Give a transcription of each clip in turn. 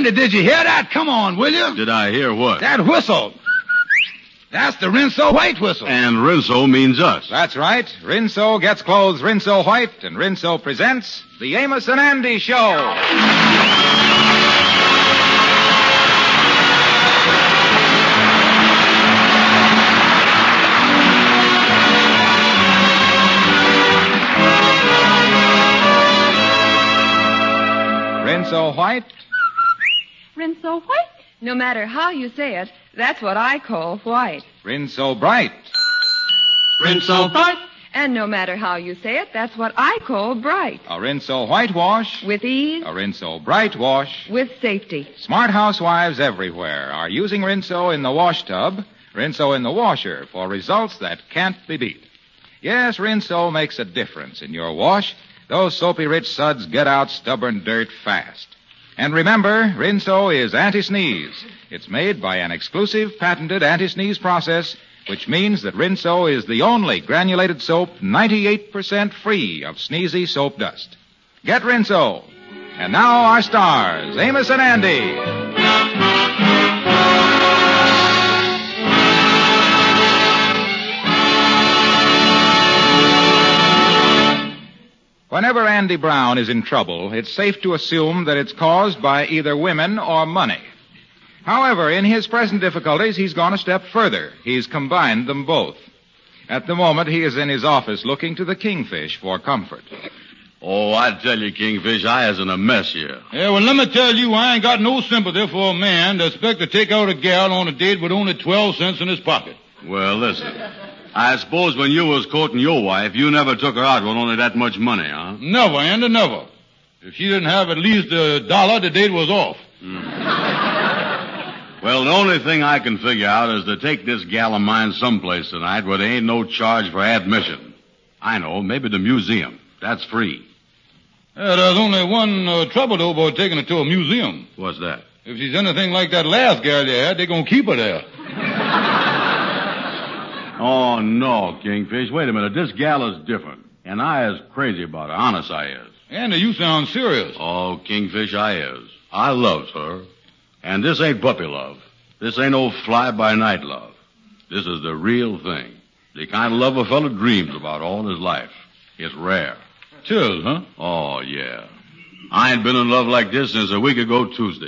Andy, did you hear that? Come on, will you? Did I hear what? That whistle. That's the Rinso White whistle. And Rinso means us. That's right. Rinso gets clothes Rinso White, and Rinso presents the Amos and Andy Show. Rinso White? Rinso White? No matter how you say it, that's what I call white. Rinso Bright? Rinso Bright? And no matter how you say it, that's what I call bright. A Rinso Whitewash? With ease. A Rinso Bright Wash? With safety. Smart housewives everywhere are using Rinso in the wash tub, Rinso in the washer for results that can't be beat. Yes, Rinso makes a difference in your wash. Those soapy-rich suds get out stubborn dirt fast. And remember, Rinso is anti-sneeze. It's made by an exclusive patented anti-sneeze process, which means that Rinso is the only granulated soap 98% free of sneezy soap dust. Get Rinso. And now our stars, Amos and Andy. Whenever Andy Brown is in trouble, it's safe to assume that it's caused by either women or money. However, in his present difficulties, he's gone a step further. He's combined them both. At the moment, he is in his office looking to the Kingfish for comfort. Oh, I tell you, Kingfish, I is in a mess here. Yeah, well, let me tell you, I ain't got no sympathy for a man that expect to take out a gal on a date with only 12 cents in his pocket. Well, listen. I suppose when you was courting your wife, you never took her out with only that much money, huh? Never, Andy, never. If she didn't have at least $1, the date was off. Well, the only thing I can figure out is to take this gal of mine someplace tonight where there ain't no charge for admission. I know, maybe the museum. That's free. Yeah, there's only one trouble, though, about taking her to a museum. What's that? If she's anything like that last gal you had, they're going to keep her there. Oh, no, Kingfish. Wait a minute. This gal is different. And I is crazy about her. Honest, I is. Andy, you sound serious. Oh, Kingfish, I is. I loves her. And this ain't puppy love. This ain't no fly-by-night love. This is the real thing. The kind of love a fellow dreams about all his life. It's rare. Chills, huh? Oh, yeah. I ain't been in love like this since a week ago Tuesday.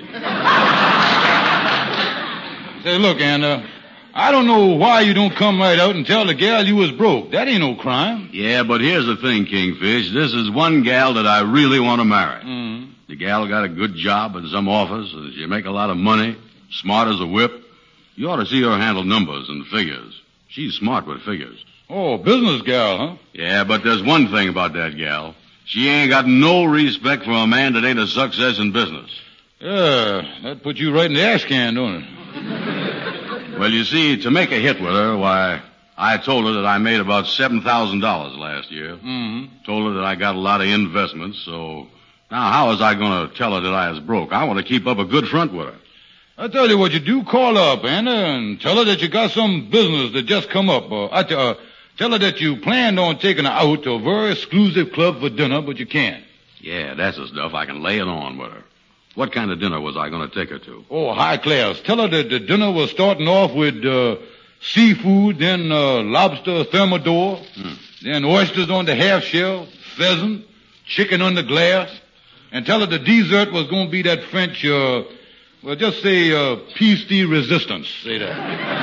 Say, look, Andy, I don't know why you don't come right out and tell the gal you was broke. That ain't no crime. Yeah, but here's the thing, Kingfish. This is one gal that I really want to marry. Mm. The gal got a good job in some office, and she make a lot of money, smart as a whip. You ought to see her handle numbers and figures. She's smart with figures. Oh, business gal, huh? Yeah, but there's one thing about that gal. She ain't got no respect for a man that ain't a success in business. Yeah, that puts you right in the ash can, don't it? Well, you see, to make a hit with her, why, I told her that I made about $7,000 last year. Mm-hmm. Told her that I got a lot of investments, so now how was I going to tell her that I was broke? I want to keep up a good front with her. I tell you what you do, call her up, Anna, and tell her that you got some business that just come up. Tell her that you planned on taking her out to a very exclusive club for dinner, but you can't. Yeah, that's the stuff. I can lay it on with her. What kind of dinner was I going to take her to? Oh, high class. Tell her that the dinner was starting off with seafood, then lobster thermidor, then oysters on the half shell, pheasant, chicken on the glass, and tell her the dessert was going to be that French, just say piece de resistance. Say that.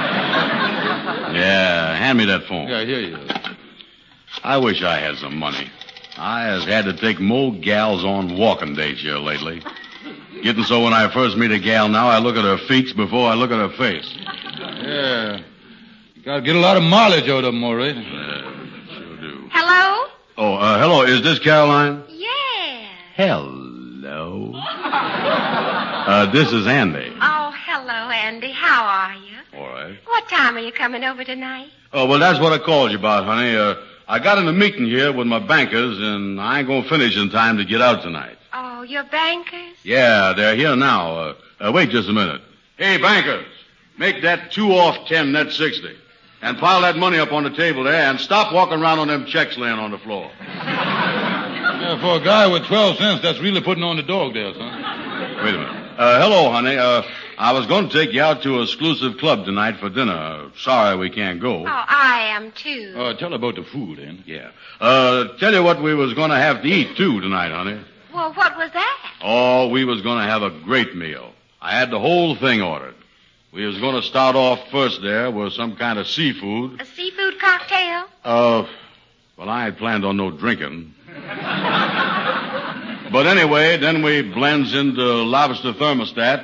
Yeah, hand me that phone. Yeah, here you go. I wish I had some money. I has had to take more gals on walking dates here lately. Getting so when I first meet a gal now, I look at her feet before I look at her face. Yeah. You got to get a lot of mileage out of them, all right. Sure do. Hello? Oh, hello. Is this Caroline? Yeah. Hello. This is Andy. Oh, hello, Andy. How are you? All right. What time are you coming over tonight? Oh, well, that's what I called you about, honey. I got in a meeting here with my bankers, and I ain't going to finish in time to get out tonight. Oh, your bankers? Yeah, they're here now. Wait just a minute. Hey, bankers, make that 2 off 10 net 60. And pile that money up on the table there and stop walking around on them checks laying on the floor. Yeah, for a guy with 12 cents, that's really putting on the dog there, son. Wait a minute. Hello, honey. I was going to take you out to an exclusive club tonight for dinner. Sorry we can't go. Oh, I am too. Tell about the food, then. Yeah. Tell you what we was going to have to eat, too, tonight, honey. Well, what was that? Oh, we was going to have a great meal. I had the whole thing ordered. We was going to start off first there with some kind of seafood. A seafood cocktail? Well, I had planned on no drinking. But anyway, then we blends into lobster thermostat.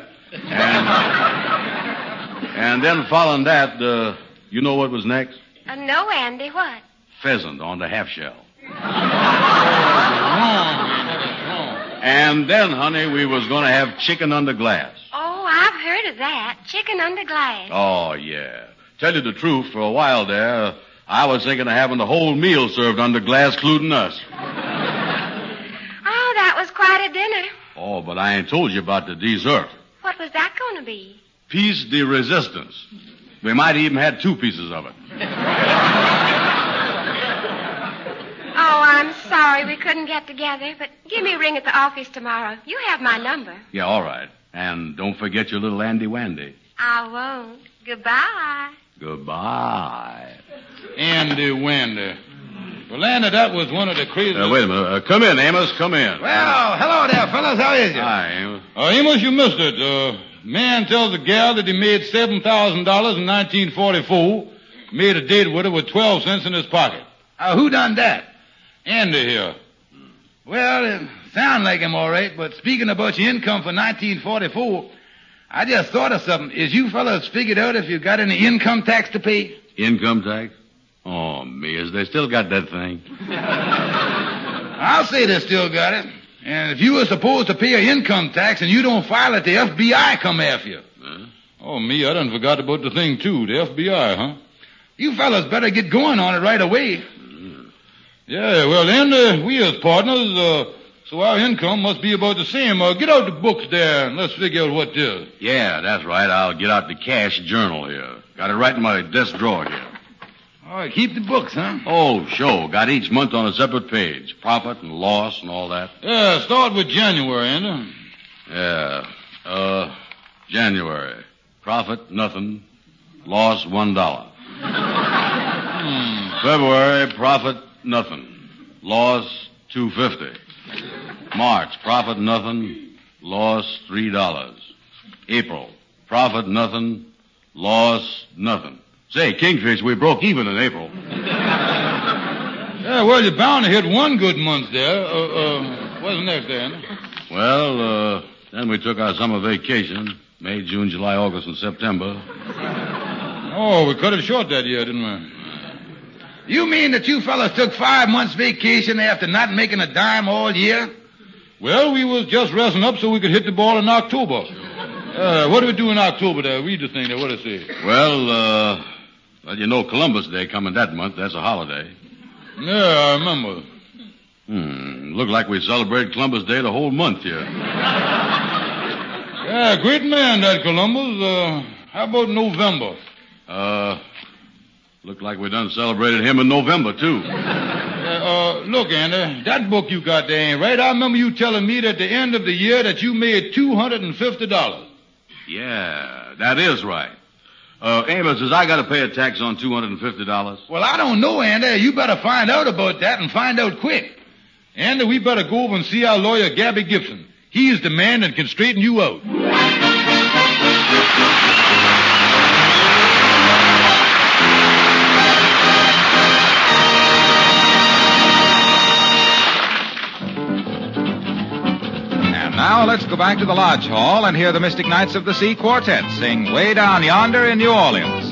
And then following that, you know what was next? No, Andy, what? Pheasant on the half shell. And then, honey, we was going to have chicken under glass. Oh, I've heard of that. Chicken under glass. Oh, yeah. Tell you the truth, for a while there, I was thinking of having the whole meal served under glass, including us. Oh, that was quite a dinner. Oh, but I ain't told you about the dessert. What was that going to be? Piece de resistance. We might even had 2 pieces of it. Oh, I'm sorry we couldn't get together, but give me a ring at the office tomorrow. You have my number. Yeah, all right. And don't forget your little Andy Wandy. I won't. Goodbye. Goodbye. Andy Wander. Well, Andy, that was one of the craziest... Wait a minute. Come in, Amos. Come in. Well, hello there, fellas. How is you? Hi, Amos. Amos, you missed it. Man tells the gal that he made $7,000 in 1944. Made a date with her with 12 cents in his pocket. Who done that? Andy here. Well, it sounds like him all right, but speaking about your income for 1944, I just thought of something. Is you fellas figured out if you got any income tax to pay? Income tax? Oh, me, is they still got that thing? I'll say they still got it. And if you were supposed to pay your income tax and you don't file it, the FBI come after you. Huh? Oh, me, I done forgot about the thing, too. The FBI, huh? You fellas better get going on it right away. Yeah, well, then, we as partners, so our income must be about the same. Get out the books there and let's figure out what it is. Yeah, that's right. I'll get out the cash journal here. Got it right in my desk drawer here. All right, keep the books, huh? Oh, sure. Got each month on a separate page. Profit and loss and all that. Yeah, start with January, Andy. Yeah. January. Profit, nothing. Loss, $1. February, profit, nothing. Loss, $2.50. March, profit, nothing. Loss, $3. April, profit, nothing. Loss, nothing. Say, Kingfish, we broke even in April. Yeah, well, you're bound to hit one good month there. What's next, Andy? Well, then we took our summer vacation. May, June, July, August, and September. Oh, we cut it short that year, didn't we? You mean that you fellas took 5 months vacation after not making a dime all year? Well, we was just resting up so we could hit the ball in October. What do we do in October there? Read the thing there. What does it say? Well, you know Columbus Day coming that month. That's a holiday. Yeah, I remember. Looked like we celebrated Columbus Day the whole month here. Yeah, great man, that Columbus. How about November? Looked like we done celebrated him in November, too. Look, Andy, that book you got there ain't right. I remember you telling me that at the end of the year that you made $250. Yeah, that is right. Amos, says I got to pay a tax on $250. Well, I don't know, Andy. You better find out about that and find out quick. Andy, we better go over and see our lawyer, Gabby Gibson. He's the man that can straighten you out. Now let's go back to the Lodge Hall and hear the Mystic Knights of the Sea Quartet sing Way Down Yonder in New Orleans.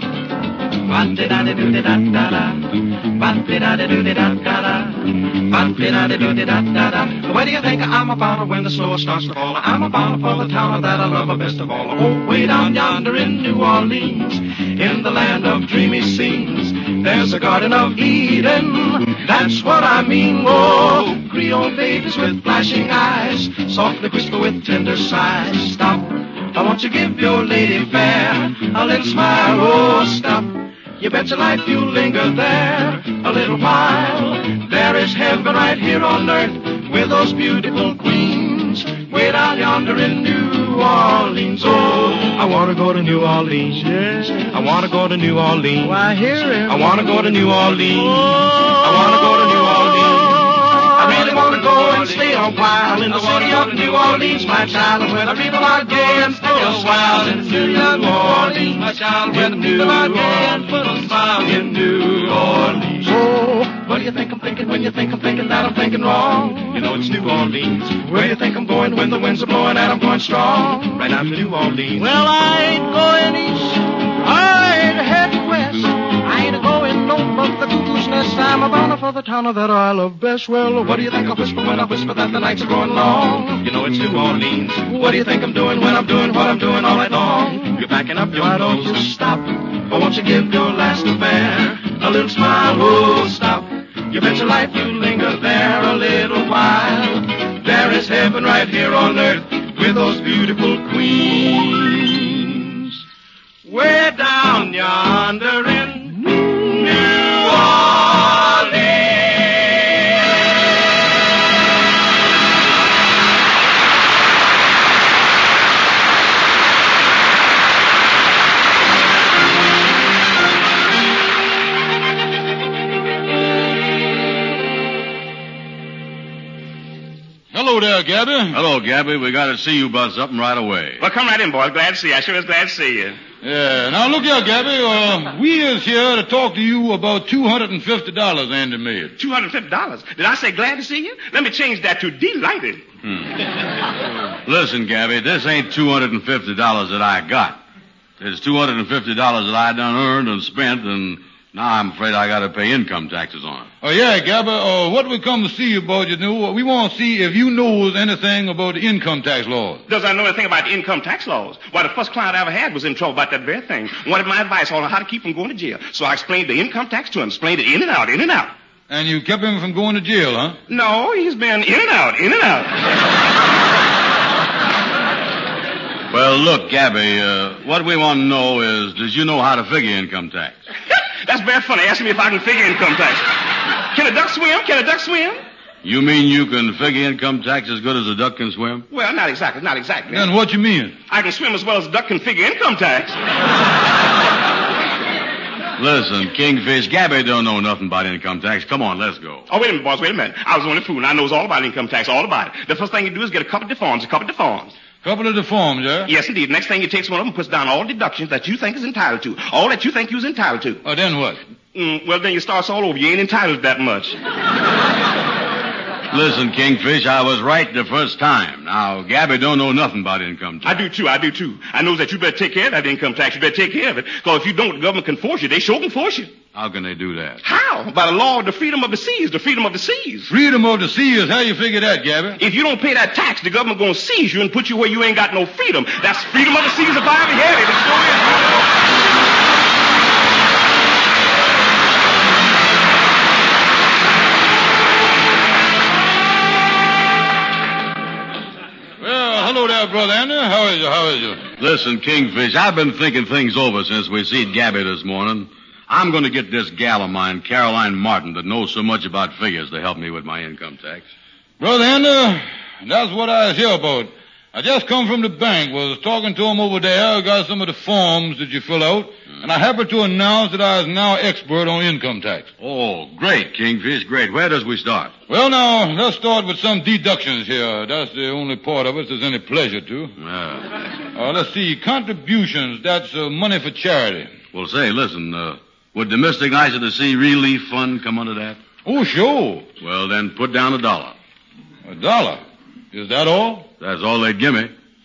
Where do you think I'm about when the snow starts to fall? I'm about for the town that I love best of all. Oh, way down yonder in New Orleans, in the land of dreamy scenes, there's a Garden of Eden, that's what I mean. Oh, Creole babies with flashing eyes, softly whisper with tender sighs. Stop, I want you give your lady fair a little smile. Oh, stop, you bet your life you'll linger there a little while. There is heaven right here on earth with those beautiful queens way down yonder in New Orleans. Oh, I want to go to New Orleans. Yes. I want to go to New Orleans. Why, hear him. I want to go to New Orleans. I want to go to New Orleans. I really want to go and stay a while in the city of New Orleans, my child, where the people are gay and full of smile. In New Orleans, my child, where the people are gay and full of smile. In New Orleans. Oh, what do you think I'm thinking when you think I'm thinking that I'm thinking wrong? You know it's New Orleans. Where do you think I'm going when the winds are blowing and I'm going strong? Right out to New Orleans. Well, I ain't going east. I ain't heading west. I ain't going no but the cuckoo's nest. I'm a-bound for the town that I love best. Well, What do you think I whisper when I whisper that the nights are growing long? You know it's New Orleans. What do you think I'm doing when I'm doing what I'm doing all night long? You're backing up your Why don't nose you to stop. Or won't you give your last affair a little smile? Oh, stop. You bet your life you linger there a little while. There is heaven right here on earth with those beautiful queens. Way down yonder in New Orleans. Hello there, Gabby. Hello, Gabby. We got to see you about something right away. Well, come right in, boys. Glad to see you. I sure is glad to see you. Yeah. Now, look here, Gabby. We is here to talk to you about $250 Andy made. $250. Did I say glad to see you? Let me change that to delighted. Listen, Gabby, this ain't $250 that I got. It's $250 that I done earned and spent, and now I'm afraid I got to pay income taxes on it. Oh, yeah, Gabby. What we come to see you about, you know, we want to see if you knows anything about the income tax laws. Does I know anything about the income tax laws? Why, the first client I ever had was in trouble about that very thing. Wanted my advice on how to keep from going to jail. So I explained the income tax to him. Explained it in and out, in and out. And you kept him from going to jail, huh? No, he's been in and out, in and out. Well, look, Gabby, what we want to know is, does you know how to figure income tax? That's very funny. Asking me if I can figure income tax. Can a duck swim? Can a duck swim? You mean you can figure income tax as good as a duck can swim? Well, not exactly, not exactly. Then what you mean? I can swim as well as a duck can figure income tax. Listen, Kingfish, Gabby don't know nothing about income tax. Come on, let's go. Oh, wait a minute, boss, wait a minute. I was only fooling. I knows all about income tax, all about it. The first thing you do is get a couple of deforms, Couple of the forms, yeah? Yes, indeed. Next thing you takes one of them and puts down all deductions that you think is entitled to. All that you think you's entitled to. Oh, then what? Well, then you start all over. You ain't entitled to that much. Listen, Kingfish, I was right the first time. Now, Gabby don't know nothing about income tax. I do, too. I knows that you better take care of that income tax. You better take care of it. Because if you don't, the government can force you. They sure can force you. How can they do that? How? By the law of the freedom of the seas. The freedom of the seas. Freedom of the seas. How you figure that, Gabby? If you don't pay that tax, the government gonna seize you and put you where you ain't got no freedom. That's freedom of the seas if I ever had it. It sure is. Well, hello there, Brother Andy. How is you? Listen, Kingfish, I've been thinking things over since we seen Gabby this morning. I'm going to get this gal of mine, Caroline Martin, that knows so much about figures to help me with my income tax. Brother Andy, that's what I was here about. I just come from the bank, was talking to him over there, got some of the forms that you fill out, and I happened to announce that I was now expert on income tax. Oh, great, Kingfish, great. Where does we start? Well, now, let's start with some deductions here. That's the only part of it there's any pleasure to. Let's see, contributions, that's money for charity. Well, say, listen, would the Mystic Knights of the Sea Relief Fund come under that? Oh, sure. Well, then put down $1. $1? Is that all? That's all they'd give me.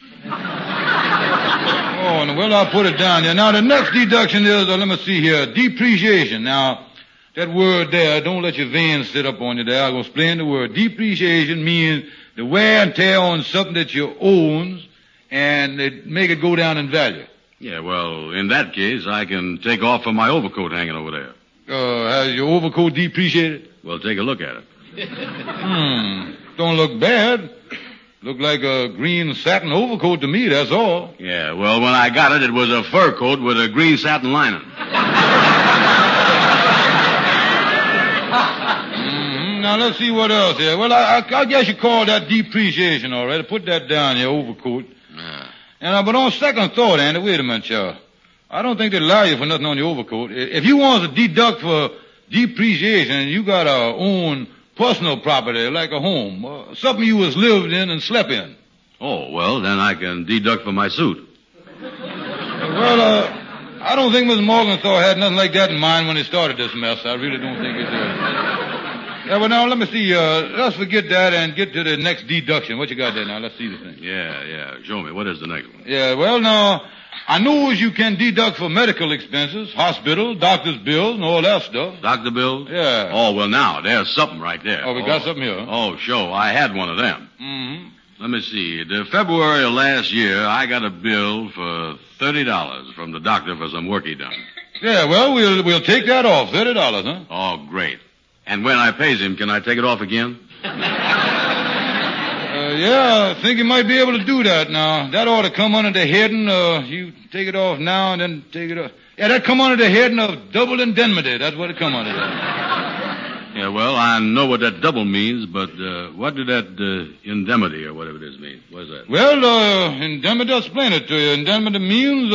Oh, well, I'll put it down there. Now, the next deduction is, let me see here, depreciation. Now, that word there, don't let your veins sit up on you there. I'm going to explain the word. Depreciation means the wear and tear on something that you owns and it make it go down in value. Yeah, well, in that case, I can take off from my overcoat hanging over there. Has your overcoat depreciated? Well, take a look at it. Don't look bad. Look like a green satin overcoat to me, that's all. Yeah, well, when I got it, it was a fur coat with a green satin lining. Now, let's see what else here. Well, I guess you call that depreciation, all right. Put that down, your overcoat. But on second thought, Andy, wait a minute, y'all. I don't think they'd allow you for nothing on your overcoat. If you want to deduct for depreciation, you got to own personal property like a home, something you was lived in and slept in. Oh, well, then I can deduct for my suit. Well, I don't think Mr. Morgenthau had nothing like that in mind when he started this mess. I really don't think he did. Yeah, well, now, let me see. Let's forget that and get to the next deduction. What you got there now? Let's see the thing. Yeah. Show me. What is the next one? Yeah, well, now, I know you can deduct for medical expenses, hospital, doctor's bills, and all that stuff. Doctor bills? Yeah. Oh, well, now, there's something right there. Oh, we got something here. Huh? Oh, sure. I had one of them. Mm-hmm. Let me see. The February of last year, I got a bill for $30 from the doctor for some work he done. Yeah, well, we'll take that off. $30, huh? Oh, great. And when I pays him, can I take it off again? Yeah, I think you might be able to do that now. That ought to come under the heading, you take it off now and then take it off. Yeah, that come under the heading of double indemnity. That's what it come under. Yeah, well, I know what that double means, but what did that indemnity or whatever it is mean? What is that? Well, indemnity, I'll explain it to you. Indemnity means,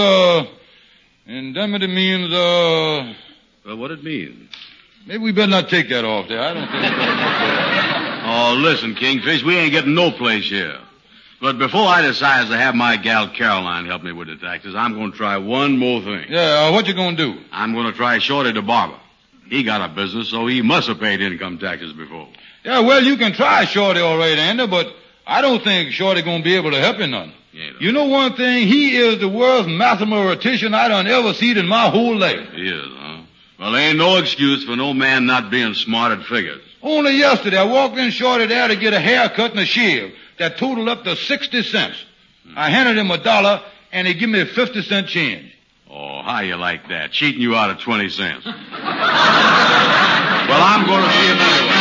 Well, what it means? Maybe we better not take that off there. I don't think Oh, listen, Kingfish, we ain't getting no place here. But before I decide to have my gal Caroline help me with the taxes, I'm going to try one more thing. Yeah, what you going to do? I'm going to try Shorty the barber. He got a business, so he must have paid income taxes before. Yeah, well, you can try Shorty all right, Andy, but I don't think Shorty going to be able to help you none. Yeah, you know one thing? He is the worst mathematician I done ever seen in my whole life. He is, huh? Well, there ain't no excuse for no man not being smart at figures. Only yesterday, I walked in Shorty there to get a haircut and a shave that totaled up to 60 cents. I handed him $1, and he give me a 50-cent change. Oh, how you like that? Cheating you out of 20 cents. Well, I'm going to see him anyway.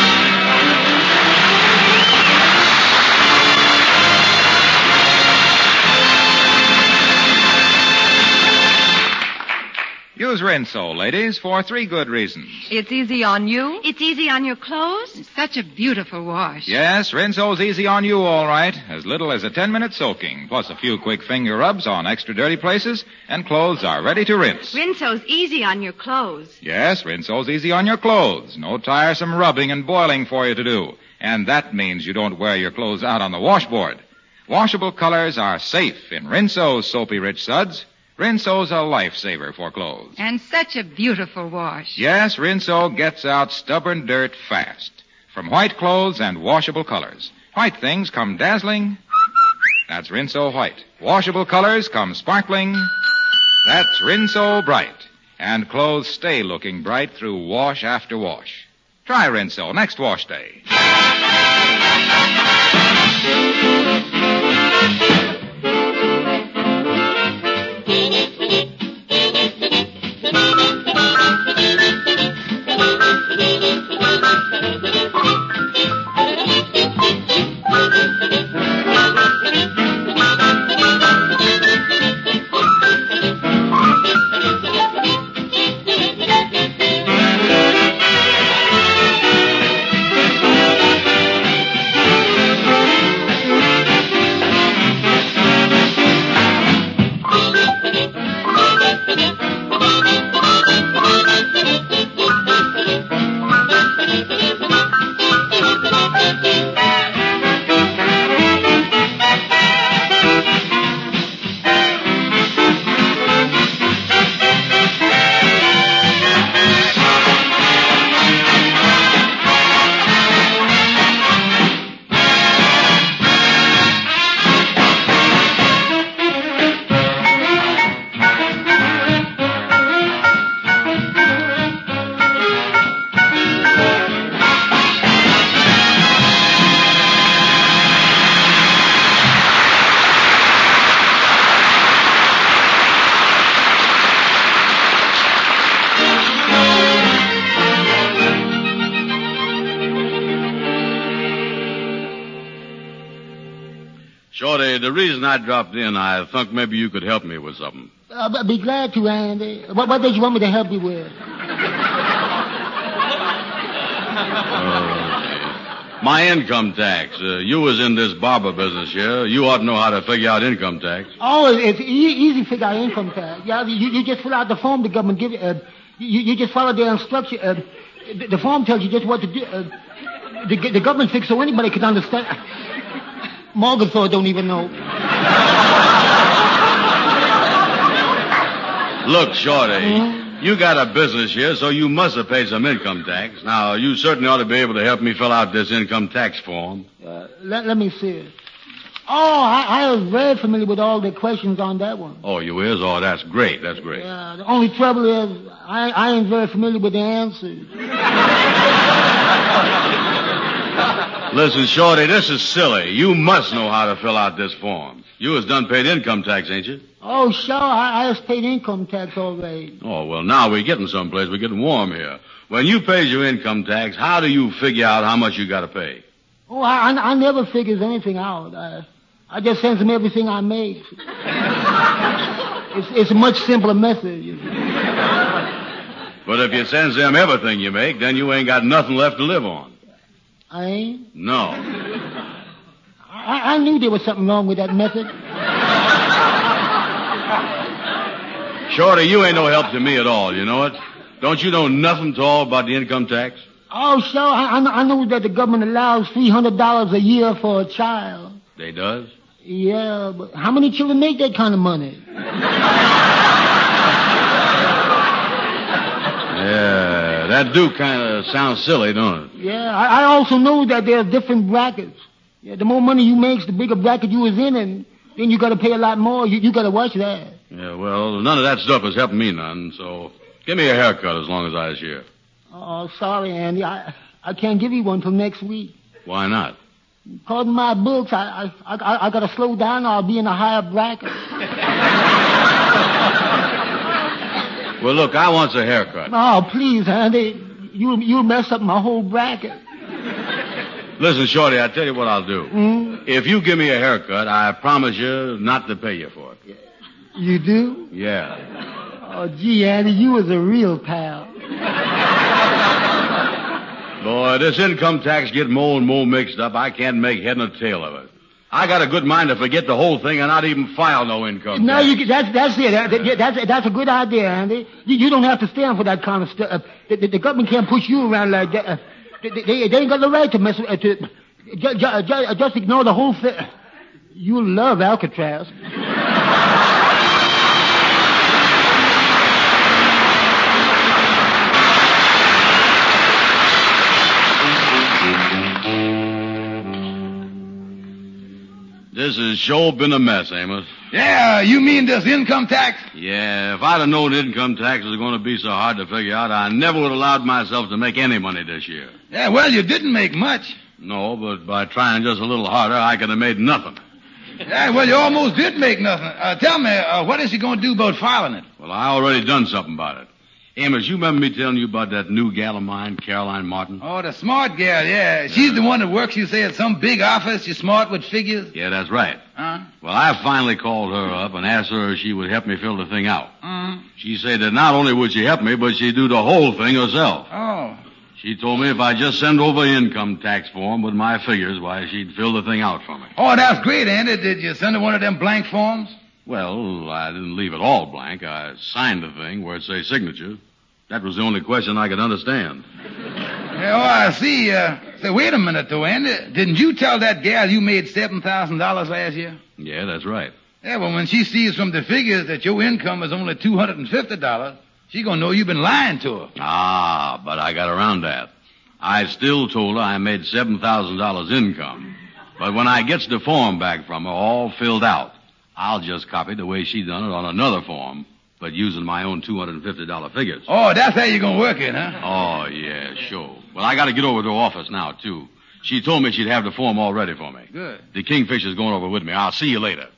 Use Rinso, ladies, for 3 good reasons. It's easy on you. It's easy on your clothes. It's such a beautiful wash. Yes, Rinso's easy on you, all right. As little as a 10-minute soaking, plus a few quick finger rubs on extra dirty places, and clothes are ready to rinse. Rinso's easy on your clothes. Yes, Rinso's easy on your clothes. No tiresome rubbing and boiling for you to do. And that means you don't wear your clothes out on the washboard. Washable colors are safe in Rinso's soapy-rich suds. Rinso's a lifesaver for clothes. And such a beautiful wash. Yes, Rinso gets out stubborn dirt fast. From white clothes and washable colors. White things come dazzling. That's Rinso White. Washable colors come sparkling. That's Rinso Bright. And clothes stay looking bright through wash after wash. Try Rinso next wash day. Shorty, the reason I dropped in, I thought maybe you could help me with something. I'll be glad to, Andy. What did you want me to help you with? My income tax. You was in this barber business here. You ought to know how to figure out income tax. Oh, it's easy to figure out income tax. Yeah, you just fill out the form the government give you. You just follow their instruction. The form tells you just what to do. The government fixed so anybody can understand. Morgenthau don't even know. Look, Shorty, you got a business here, so you must have paid some income tax. Now, you certainly ought to be able to help me fill out this income tax form. Let me see it. Oh, I was very familiar with all the questions on that one. Oh, you is? Oh, that's great. That's great. Yeah, the only trouble is I ain't very familiar with the answers. Listen, Shorty, this is silly. You must know how to fill out this form. You has done paid income tax, ain't you? Oh, sure. I just paid income tax already. Oh, well, now we're getting someplace. We're getting warm here. When you pay your income tax, how do you figure out how much you got to pay? Oh, I never figures anything out. I just sends them everything I make. It's a much simpler method. You know. But if you sends them everything you make, then you ain't got nothing left to live on. I ain't? No. I knew there was something wrong with that method. Shorty, you ain't no help to me at all, you know it? Don't you know nothing at all about the income tax? Oh, sure. I know that the government allows $300 a year for a child. They does? Yeah, but how many children make that kind of money? Yeah, that do kind of sound silly, don't it? Yeah, I also know that there's different brackets. Yeah, the more money you make, the bigger bracket you was in, and then you got to pay a lot more. You got to watch that. Yeah, well, none of that stuff is helping me none, so give me a haircut as long as I was here. Oh, sorry, Andy. I can't give you one till next week. Why not? According to my books, I got to slow down or I'll be in a higher bracket. Well, look, I want a haircut. Oh, please, Andy. You mess up my whole bracket. Listen, Shorty, I tell you what I'll do. If you give me a haircut, I promise you not to pay you for it. You do? Yeah. Oh, gee, Andy, you was a real pal. Boy, this income tax getting more and more mixed up. I can't make head nor tail of it. I got a good mind to forget the whole thing and not even file no income tax. No, that's it. That's a good idea, Andy. You don't have to stand for that kind of stuff. The government can't push you around like that. They ain't got the right to mess with just ignore the whole thing. You love Alcatraz. This has sure been a mess, Amos. Yeah, you mean this income tax? Yeah, if I'd have known income tax was going to be so hard to figure out, I never would have allowed myself to make any money this year. Yeah, well, you didn't make much. No, but by trying just a little harder, I could have made nothing. Yeah, well, you almost did make nothing. Tell me, what is you going to do about filing it? Well, I already done something about it. Amos, you remember me telling you about that new gal of mine, Caroline Martin? Oh, the smart gal, yeah. She's the one that works, you say, at some big office. She's smart with figures. Yeah, that's right. Huh? Well, I finally called her up and asked her if she would help me fill the thing out. She said that not only would she help me, but she'd do the whole thing herself. Oh. She told me if I just send over an income tax form with my figures, why, she'd fill the thing out for me. Oh, that's great, Andy. Did you send her one of them blank forms? Well, I didn't leave it all blank. I signed the thing where it says signature. That was the only question I could understand. Yeah, oh, I see. Say, wait a minute, though, Andy. Didn't you tell that gal you made $7,000 last year? Yeah, that's right. Yeah, well, when she sees from the figures that your income is only $250, she's going to know you've been lying to her. Ah, but I got around that. I still told her I made $7,000 income. But when I gets the form back from her all filled out, I'll just copy the way she done it on another form, but using my own $250 figures. Oh, that's how you're going to work it, huh? Oh, yeah, sure. Well, I got to get over to her office now, too. She told me she'd have the form all ready for me. Good. The Kingfisher's going over with me. I'll see you later.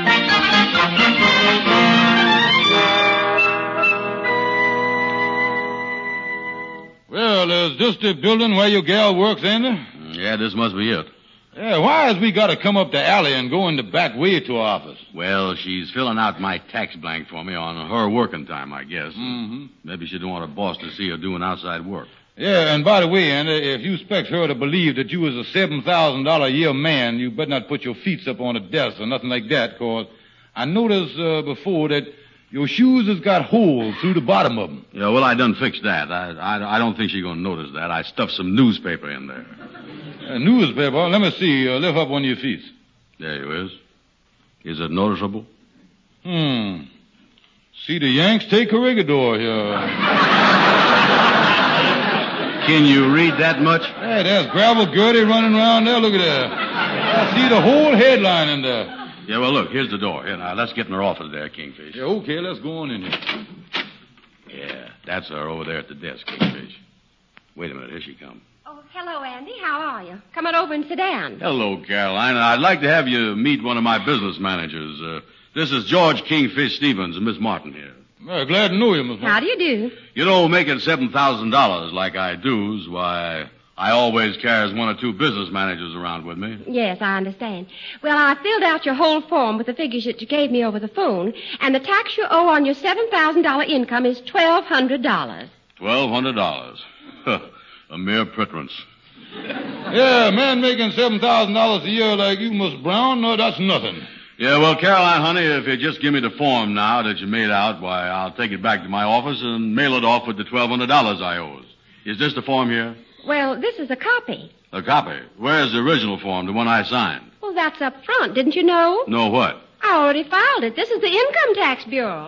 Well, is this the building where your gal works, Andy? Yeah, this must be it. Yeah, why has we got to come up the alley and go in the back way to her office? Well, she's filling out my tax blank for me on her working time, I guess. Mm-hmm. Maybe she don't want her boss to see her doing outside work. Yeah, and by the way, Andy, if you expect her to believe that you was a $7,000 a year man, you better not put your feet up on a desk or nothing like that, 'cause I noticed before that your shoes has got holes through the bottom of them. Yeah, well, I done fixed that. I don't think she's going to notice that. I stuffed some newspaper in there. Newspaper? Let me see. Lift up one of your feet. There you is. Is it noticeable? See the Yanks take Corregidor here. Can you read that much? Hey, there's Gravel Gertie running around there. Look at that. I see the whole headline in there. Yeah, well, look, here's the door. Here, now, let's get in her office there, Kingfish. Yeah, okay, let's go on in here. Yeah, that's her over there at the desk, Kingfish. Wait a minute, here she comes. Oh, hello, Andy. How are you? Come on over and sit down. Hello, Caroline. I'd like to have you meet one of my business managers. This is George Kingfish Stevens and Miss Martin here. Well, glad to know you, Miss Martin. How do you do? You know, making $7,000 like I do's, why, I always carries one or two business managers around with me. Yes, I understand. Well, I filled out your whole form with the figures that you gave me over the phone, and the tax you owe on your $7,000 income is $1,200. $1,200. A mere preterance. Yeah, a man making $7,000 a year like you, Miss Brown, no, that's nothing. Yeah, well, Caroline, honey, if you just give me the form now that you made out, why, I'll take it back to my office and mail it off with the $1,200 I owe. Is this the form here? Well, this is a copy. A copy? Where's the original form, the one I signed? Well, that's up front. Didn't you know? No, what? I already filed it. This is the Income Tax Bureau.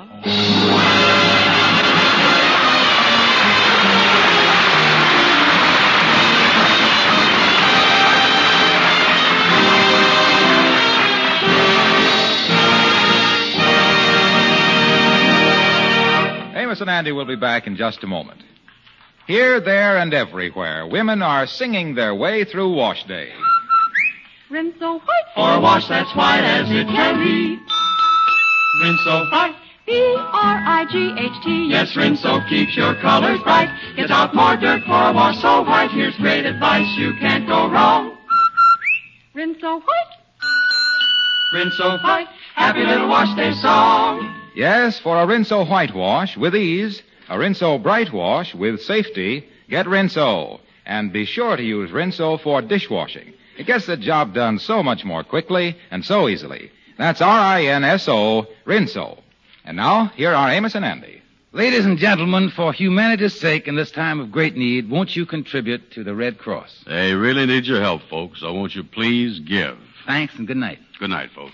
Amos and Andy will be back in just a moment. Here, there, and everywhere, women are singing their way through wash day. Rinso white. For a wash that's white as it can be. Rinso white. B-R-I-G-H-T. Yes, Rinso keeps your colors bright. Gets out more dirt for a wash so white. Here's great advice, you can't go wrong. Rinso white. Rinso white. Happy little wash day song. Yes, for a Rinso whitewash with ease, a Rinso bright wash with safety, get Rinso. And be sure to use Rinso for dishwashing. It gets the job done so much more quickly and so easily. That's R-I-N-S-O, Rinso. And now, here are Amos and Andy. Ladies and gentlemen, for humanity's sake in this time of great need, won't you contribute to the Red Cross? They really need your help, folks, so won't you please give? Thanks and good night. Good night, folks.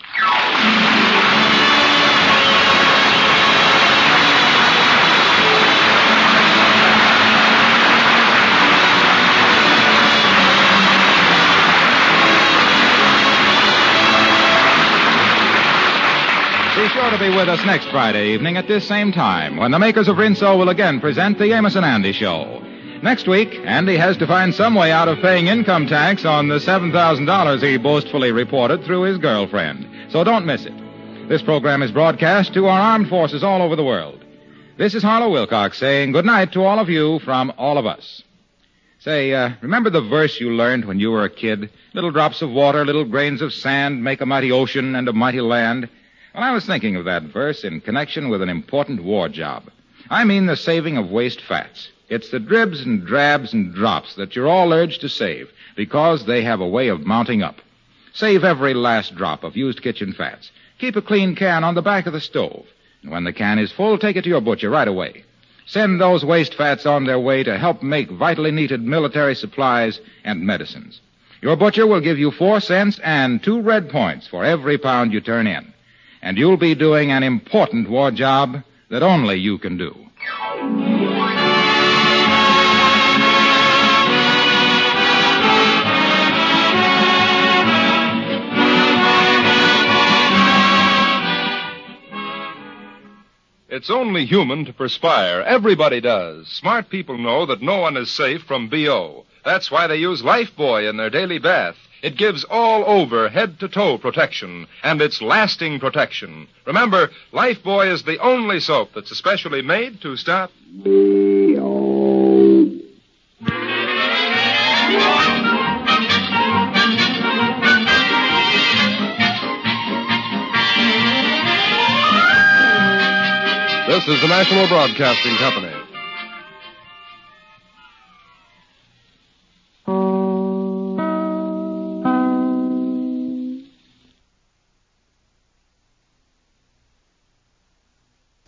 Be sure to be with us next Friday evening at this same time when the makers of Rinso will again present the Amos and Andy Show. Next week, Andy has to find some way out of paying income tax on the $7,000 he boastfully reported through his girlfriend. So don't miss it. This program is broadcast to our armed forces all over the world. This is Harlow Wilcox saying good night to all of you from all of us. Say, remember the verse you learned when you were a kid? Little drops of water, little grains of sand make a mighty ocean and a mighty land. Well, I was thinking of that verse in connection with an important war job. I mean the saving of waste fats. It's the dribs and drabs and drops that you're all urged to save because they have a way of mounting up. Save every last drop of used kitchen fats. Keep a clean can on the back of the stove. And when the can is full, take it to your butcher right away. Send those waste fats on their way to help make vitally needed military supplies and medicines. Your butcher will give you 4 cents and 2 red points for every pound you turn in. And you'll be doing an important war job that only you can do. It's only human to perspire. Everybody does. Smart people know that no one is safe from BO. That's why they use Lifebuoy in their daily bath. It gives all-over, head-to-toe protection, and it's lasting protection. Remember, Lifebuoy is the only soap that's especially made to stop BO. This is the National Broadcasting Company.